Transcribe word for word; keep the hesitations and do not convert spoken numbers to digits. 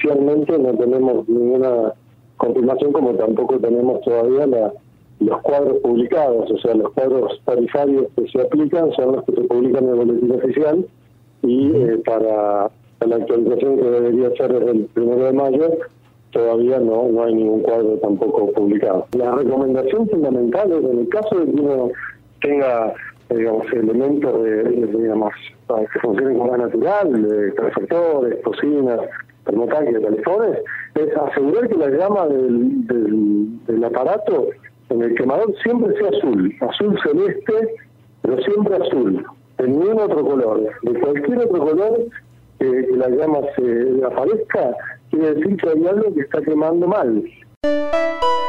oficialmente no tenemos ninguna confirmación, como tampoco tenemos todavía la, los cuadros publicados, o sea, los cuadros tarifarios que se aplican son los que se publican en el boletín oficial, y eh, para, para la actualización que debería ser desde el primero de mayo, todavía no, no hay ningún cuadro tampoco publicado. La recomendación fundamental es, en el caso de que uno tenga, digamos, elementos de, de, digamos, que funcionen con gas natural, de calefactores, cocinas, termotanques, calefones, es asegurar que la llama del, del, del aparato en el quemador siempre sea azul, azul celeste, pero siempre azul, de ningún otro color. De cualquier otro color eh, que la llama se aparezca, quiere decir que hay algo que está quemando mal.